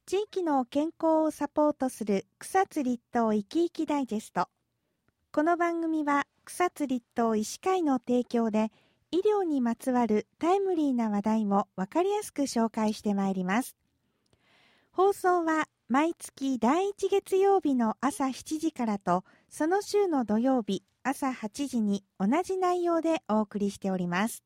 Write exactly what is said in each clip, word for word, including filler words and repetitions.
地域の健康をサポートする草津立東いきいきダイジェスト。この番組は草津立東医師会の提供で、医療にまつわるタイムリーな話題も分かりやすく紹介してまいります。放送は毎月だいいち月曜日の朝しちじからと、その週の土曜日朝はちじに同じ内容でお送りしております。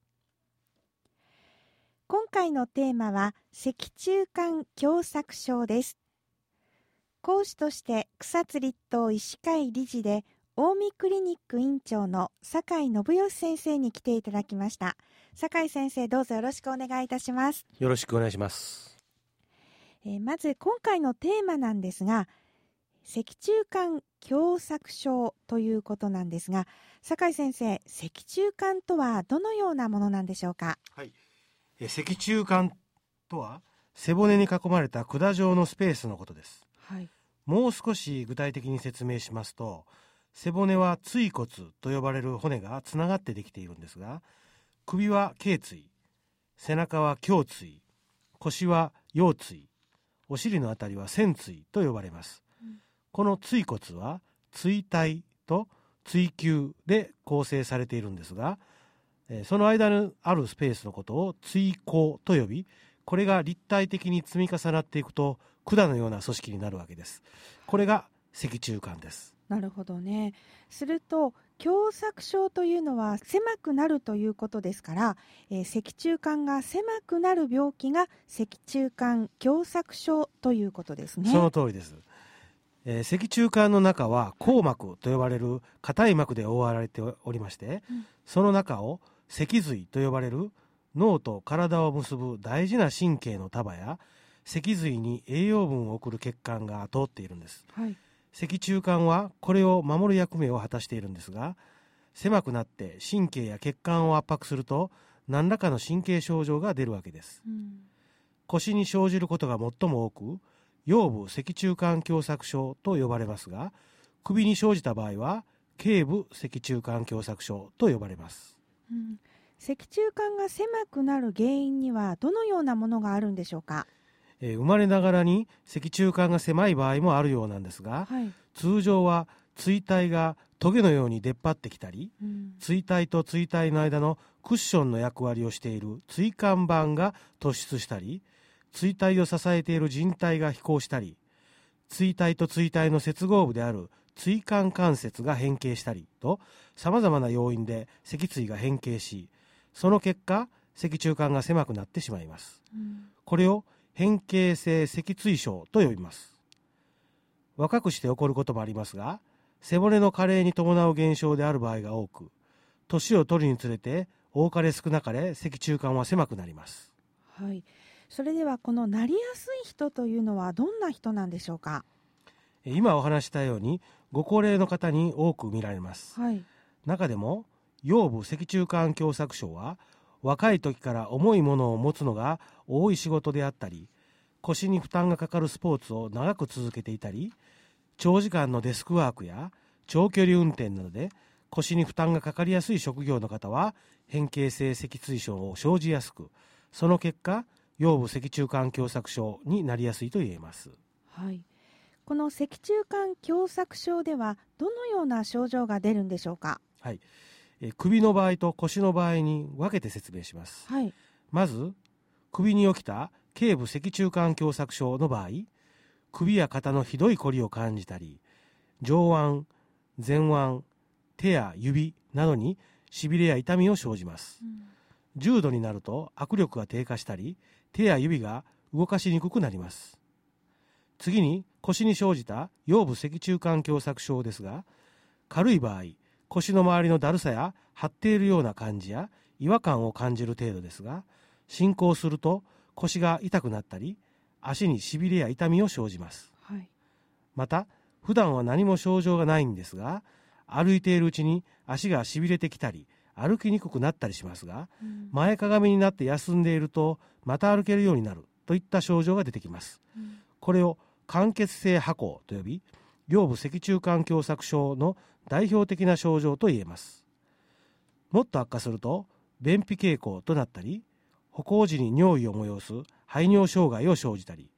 今回のテーマは脊柱管狭窄症です。講師として草津立東医師会理事で近江クリニック院長の酒井信義先生に来ていただきました。酒井先生、どうぞよろしくお願いいたします。 よろしくお願いします。 えー、まず今回のテーマなんですが、脊柱管狭窄症ということなんですが、酒井先生、脊柱管とはどのようなものなんでしょうか。 はい、え脊柱管とは背骨に囲まれた管状のスペースのことです。 はい、 もう少し具体的に説明しますと、背骨は椎骨と呼ばれる骨がつながってできているんですが、首は頸椎、背中は胸椎、腰は腰椎、お尻のあたりは仙椎と呼ばれます。うん、この椎骨は椎体と椎球で構成されているんですが、その間にあるスペースのことを椎孔と呼び、これが立体的に積み重なっていくと管のような組織になるわけです。これが脊柱管です。 なるほどね。すると狭窄症というのは狭くなるということですから、えー、脊柱管が狭くなる病気が脊柱管狭窄症ということですね。 その通りです。えー、脊柱管の中は硬膜と呼ばれる硬い膜で覆われておりまして、うん、その中を脊髄と呼ばれる脳と体を結ぶ大事な神経の束や、脊髄に栄養分を送る血管が通っているんです。はい、脊柱管はこれを守る役目を果たしているんですが、狭くなって神経や血管を圧迫すると何らかの神経症状が出るわけです。うん、腰に生じることが最も多く、腰部脊柱管狭窄症と呼ばれますが、首に生じた場合は頸部脊柱管狭窄症と呼ばれます。 うん、脊柱管が狭くなる原因にはどのようなものがあるんでしょうか。 えー、生まれながらに脊柱管が狭い場合もあるようなんですが、はい、通常は椎体がトゲのように出っ張ってきたり、うん、椎体と椎体の間のクッションの役割をしている椎間板が突出したり、椎体を支えている靭帯が飛行したり、椎体と椎体の接合部である椎間関節が変形したりと、さまざまな要因で脊椎が変形し、その結果脊柱管が狭くなってしまいます。うん、これを変形性脊椎症と呼びます。若くして起こることもありますが、背骨の加齢に伴う現象である場合が多く、年を取るにつれて多かれ少なかれ脊柱管は狭くなります。 はい、それではこのなりやすい人というのはどんな人なんでしょうか。 今お話したようにご高齢の方に多く見られます。はい、中でも腰部脊柱管狭窄症は若い時から重いものを持つのが多い仕事であったり、腰に負担がかかるスポーツを長く続けていたり、長時間のデスクワークや長距離運転などで腰に負担がかかりやすい職業の方は変形性脊椎症を生じやすく、その結果腰部脊柱管狭窄症になりやすいと言えます。 はい、この脊柱管狭窄症ではどのような症状が出るんでしょうか。 はい、え首の場合と腰の場合に分けて説明します。はい、まず首に起きた頸部脊柱管狭窄症の場合、首や肩のひどいこりを感じたり、上腕、前腕、手や指などにしびれや痛みを生じます。うん、重度になると握力が低下したり、手や指が動かしにくくなります。次に腰に生じた腰部脊柱管狭窄症ですが、軽い場合、腰の周りのだるさや張っているような感じや違和感を感じる程度ですが、進行すると腰が痛くなったり、足にしびれや痛みを生じます。はい、また普段は何も症状がないんですが、歩いているうちに足がしびれてきたり歩きにくくなったりしますが、うん、前かがみになって休んでいるとまた歩けるようになるといった症状が出てきます。うん、これを間欠性跛行と呼び、腰部脊柱管狭窄症の代表的な症状と言えます。もっと悪化すると便秘傾向となったり、歩行時に尿意を催す排尿障害を生じたり、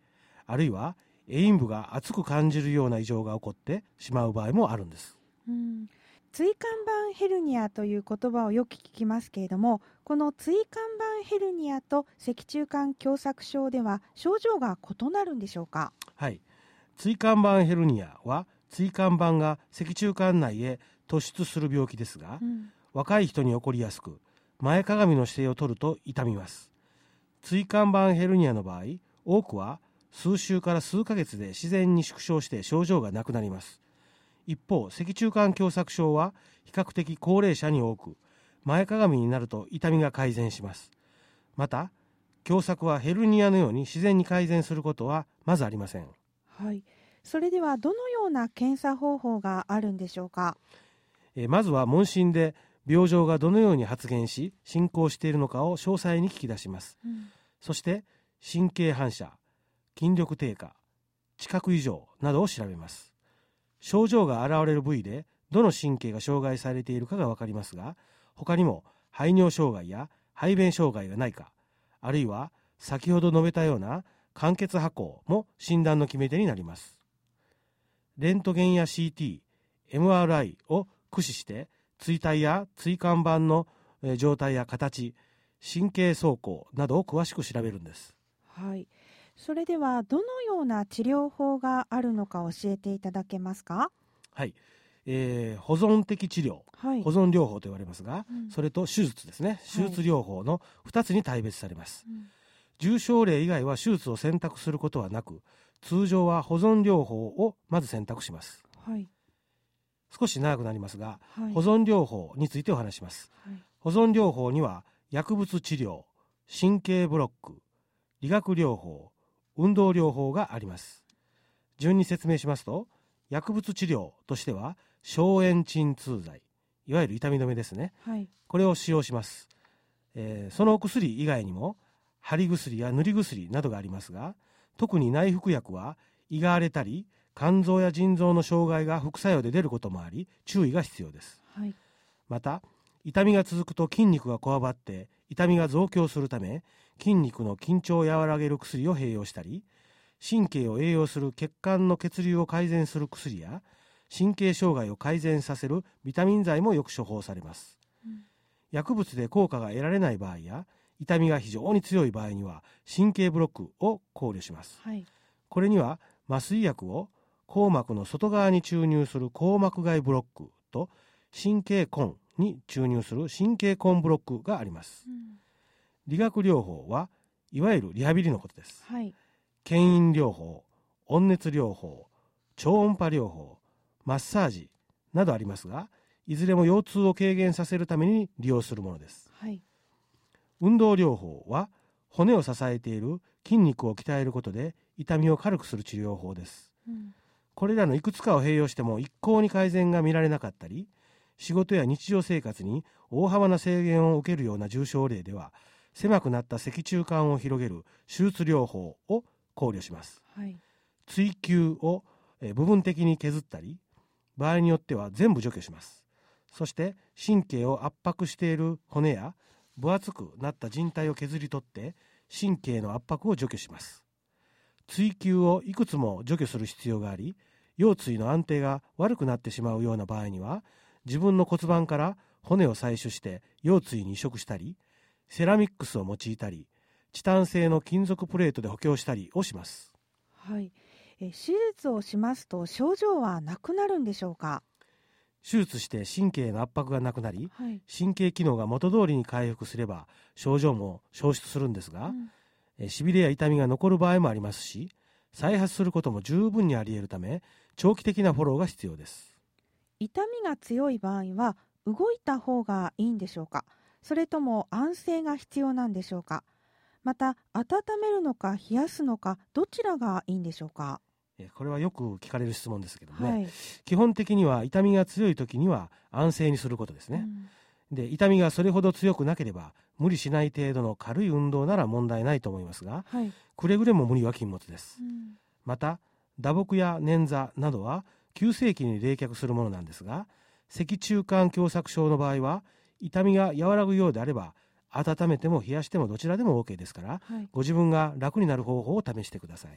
あるいは栄陰部が熱く感じるような異常が起こってしまう場合もあるんです。 うん、椎間板ヘルニアという言葉をよく聞きますけれども、この椎間板ヘルニアと脊柱管狭窄症では症状が異なるんでしょうか？ はい、椎間板ヘルニアは椎間板が脊柱管内へ突出する病気ですが、うん、若い人に起こりやすく、前かがみの姿勢を取ると痛みます。椎間板ヘルニアの場合、多くは数週から数ヶ月で自然に縮小して症状がなくなります。一方、脊柱管狭窄症は比較的高齢者に多く、前かがみになると痛みが改善します。また、狭窄はヘルニアのように自然に改善することはまずありません。 はい、それではどのような検査方法があるんでしょうか？ えまずは問診で病状がどのように発現し進行しているのかを詳細に聞き出します。うん、そして神経反射、筋力低下、知覚異常などを調べます。症状が現れる部位でどの神経が障害されているかが分かりますが、他にも排尿障害や排便障害がないか、あるいは先ほど述べたような間欠跛行も診断の決め手になります。レントゲンや シーティー、エムアールアイ を駆使して椎体や椎間板の状態や形、神経走行などを詳しく調べるんです。 はい、それではどのような治療法があるのか教えていただけますか？ はい、えー、保存的治療、はい、保存療法と言われますが、うん、それと手術ですね、手術療法のふたつに大別されます。はい、うん、重症例以外は手術を選択することはなく、通常は保存療法をまず選択します。はい、少し長くなりますが、はい、保存療法についてお話します。はい、保存療法には薬物治療、神経ブロック、理学療法、運動療法があります。順に説明しますと、薬物治療としては消炎鎮痛剤、いわゆる痛み止めですね、はい、これを使用します。えー、そのお薬以外にも貼り薬や塗り薬などがありますが、特に内服薬は胃が荒れたり肝臓や腎臓の障害が副作用で出ることもあり、注意が必要です。はい、また痛みが続くと筋肉がこわばって痛みが増強するため、筋肉の緊張を和らげる薬を併用したり、神経を栄養する血管の血流を改善する薬や神経障害を改善させるビタミン剤もよく処方されます。うん、薬物で効果が得られない場合や痛みが非常に強い場合には神経ブロックを考慮します。はい、これには麻酔薬を硬膜の外側に注入する硬膜外ブロックと神経根に注入する神経根ブロックがあります。うん、理学療法はいわゆるリハビリのことです。はい、牽引療法、温熱療法、超音波療法、マッサージなどありますが、いずれも腰痛を軽減させるために利用するものです。はい、運動療法は骨を支えている筋肉を鍛えることで痛みを軽くする治療法です。うん、これらのいくつかを併用しても一向に改善が見られなかったり、仕事や日常生活に大幅な制限を受けるような重症例では、狭くなった脊柱管を広げる手術療法を考慮します。はい、椎球を部分的に削ったり、場合によっては全部除去します。そして神経を圧迫している骨や分厚くなった靭帯を削り取って神経の圧迫を除去します。椎球をいくつも除去する必要があり、腰椎の安定が悪くなってしまうような場合には、自分の骨盤から骨を採取して腰椎に移植したり、セラミックスを用いたり、チタン製の金属プレートで補強したりをします。 はい、え手術をしますと症状はなくなるんでしょうか？ 手術して神経の圧迫がなくなり、はい、神経機能が元通りに回復すれば症状も消失するんですが、うん、しびれや痛みが残る場合もありますし、再発することも十分にあり得るため、長期的なフォローが必要です。 痛みが強い場合は動いた方がいいんでしょうか？それとも安静が必要なんでしょうか？また温めるのか冷やすのか、どちらがいいんでしょうか？ これはよく聞かれる質問ですけどもね、はい、基本的には痛みが強い時には安静にすることですね。うん、で痛みがそれほど強くなければ無理しない程度の軽い運動なら問題ないと思いますが、はい、くれぐれも無理は禁物です。うん、また打撲や捻挫などは急性期に冷却するものなんですが、脊柱管狭窄症の場合は痛みが和らぐようであれば温めても冷やしてもどちらでも OK ですから、はい、ご自分が楽になる方法を試してください。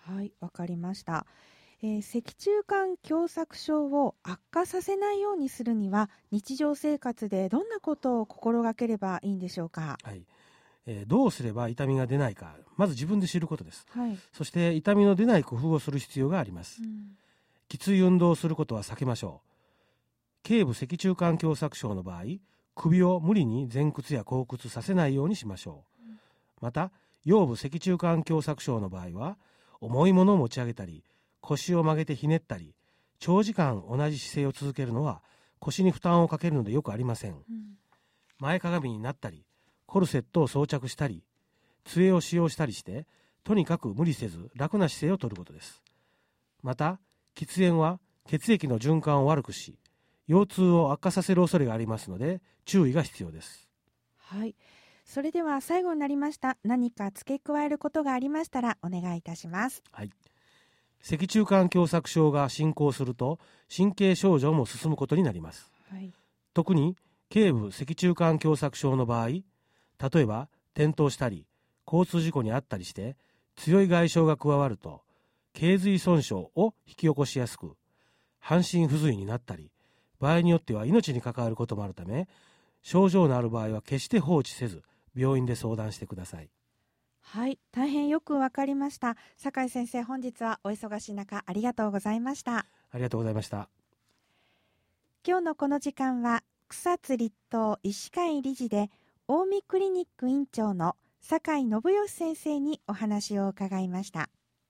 はい、わかりました。えー、脊柱管狭窄症を悪化させないようにするには、日常生活でどんなことを心がければいいんでしょうか。 はい、えー、どうすれば痛みが出ないか、まず自分で知ることです。 はい、 そして痛みの出ない工夫をする必要があります。うん、きつい運動をすることは避けましょう。頸部脊柱管狭窄症の場合、首を無理に前屈や後屈させないようにしましょう。うん、また、腰部脊柱管狭窄症の場合は、重いものを持ち上げたり、腰を曲げてひねったり、長時間同じ姿勢を続けるのは腰に負担をかけるのでよくありません。うん、前かがみになったり、コルセットを装着したり、杖を使用したりして、とにかく無理せず楽な姿勢をとることです。また、喫煙は血液の循環を悪くし、腰痛を悪化させる恐れがありますので、注意が必要です。 はい。それでは最後になりました。何か付け加えることがありましたらお願いいたします。 はい。脊柱管狭窄症が進行すると神経症状も進むことになります。はい、特に頸部脊柱管狭窄症の場合、例えば転倒したり交通事故に遭ったりして強い外傷が加わると頸髄損傷を引き起こしやすく、半身不随になったり、場合によっては命に関わることもあるため、症状のある場合は決して放置せず病院で相談してください。 はい、大変よくわかりました。酒井先生、本日はお忙しい中ありがとうございました。 ありがとうございました。 今日のこの時間は草津立東医師会理事で近江クリニック院長の酒井信義先生にお話を伺いました。